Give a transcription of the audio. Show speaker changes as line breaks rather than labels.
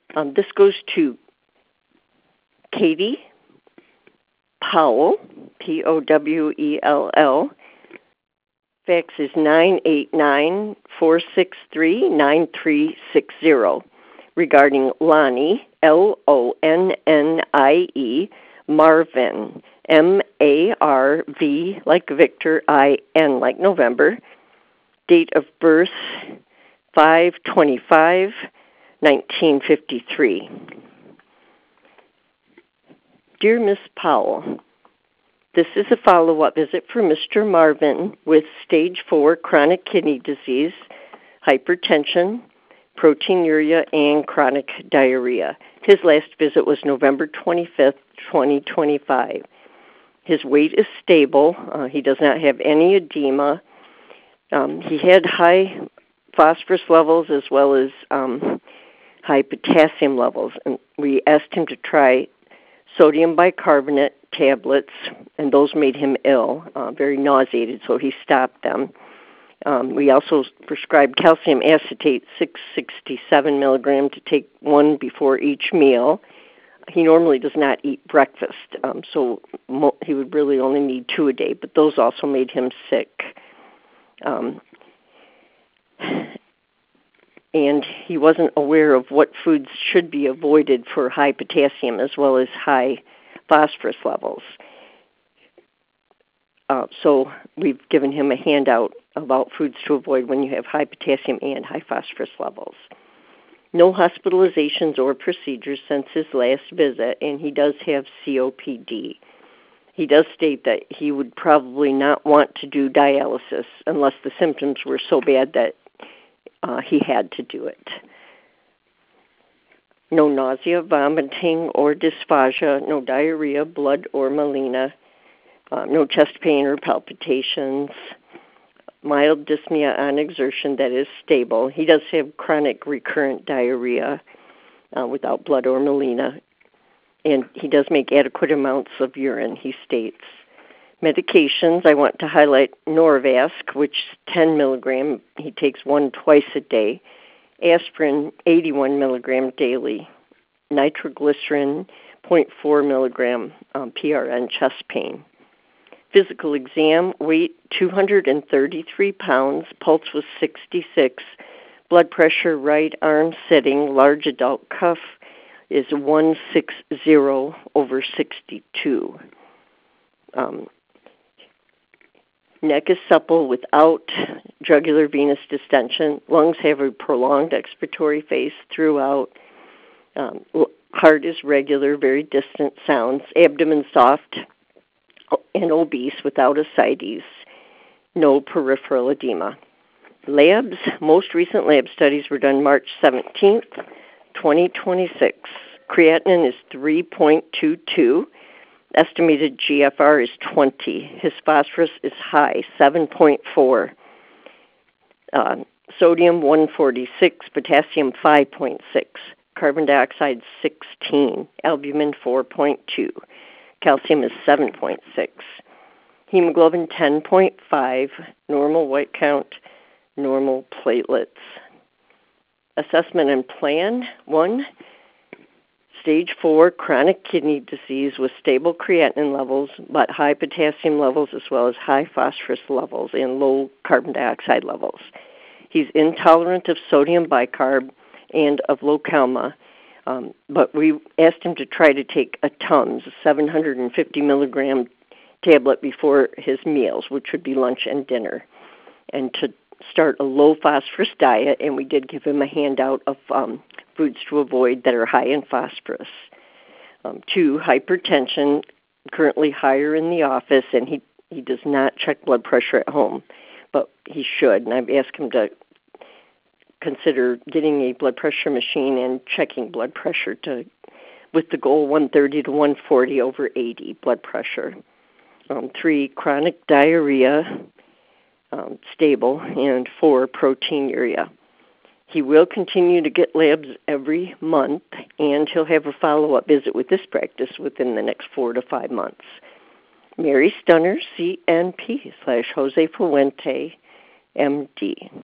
This goes to Katie Powell, Powell. Fax is 989-463-9360 regarding Lonnie, Lonnie, Marvin, Marv like Victor, In like November. Date of birth 5/25/1953. Dear Miss Powell, this is a follow-up visit for Mr. Marvin with stage 4 chronic kidney disease, hypertension, proteinuria, and chronic diarrhea. His last visit was November 25th, 2025. His weight is stable. He does not have any edema. He had high phosphorus levels as well as high potassium levels. And we asked him to try sodium bicarbonate tablets, and those made him ill, very nauseated, so he stopped them. We also prescribed calcium acetate, 667 milligram, to take one before each meal. He normally does not eat breakfast, so he would really only need 2 a day, but those also made him sick. And he wasn't aware of what foods should be avoided for high potassium as well as high phosphorus levels. So we've given him a handout about foods to avoid when you have high potassium and high phosphorus levels. No hospitalizations or procedures since his last visit, and he does have COPD. He does state that he would probably not want to do dialysis unless the symptoms were so bad that he had to do it. No nausea, vomiting, or dysphagia, no diarrhea, blood, or melena, no chest pain or palpitations, mild dyspnea on exertion that is stable. He does have chronic recurrent diarrhea without blood or melena, and he does make adequate amounts of urine, he states. Medications, I want to highlight Norvasc, which is 10 milligram. He takes one twice a day. Aspirin, 81 milligram daily. Nitroglycerin, 0.4 milligram PRN chest pain. Physical exam, weight 233 pounds, pulse was 66. Blood pressure, right arm sitting, large adult cuff is 160/62. Neck is supple without jugular venous distension. Lungs have a prolonged expiratory phase throughout. Heart is regular, very distant sounds. Abdomen soft and obese without ascites. No peripheral edema. Labs, most recent lab studies were done March 17th, 2026. Creatinine is 3.22. Estimated GFR is 20. His phosphorus is high, 7.4. Sodium 146, potassium 5.6, carbon dioxide 16, albumin 4.2, calcium is 7.6, hemoglobin 10.5, normal white count, normal platelets. Assessment and plan, 1. Stage 4 chronic kidney disease with stable creatinine levels, but high potassium levels as well as high phosphorus levels and low carbon dioxide levels. He's intolerant of sodium bicarb and of Lokelma, but we asked him to try to take a Tums, a 750 milligram tablet before his meals, which would be lunch and dinner, and to start a low phosphorus diet, and we did give him a handout of foods to avoid that are high in phosphorus. 2, hypertension, currently higher in the office, and he does not check blood pressure at home, but he should, and I've asked him to consider getting a blood pressure machine and checking blood pressure with the goal 130 to 140 over 80 blood pressure. 3, chronic diarrhea, stable, and 4, proteinuria. He will continue to get labs every month, and he'll have a follow-up visit with this practice within the next 4 to 5 months. Mary Stunner, CNP /Jose Fuente, MD.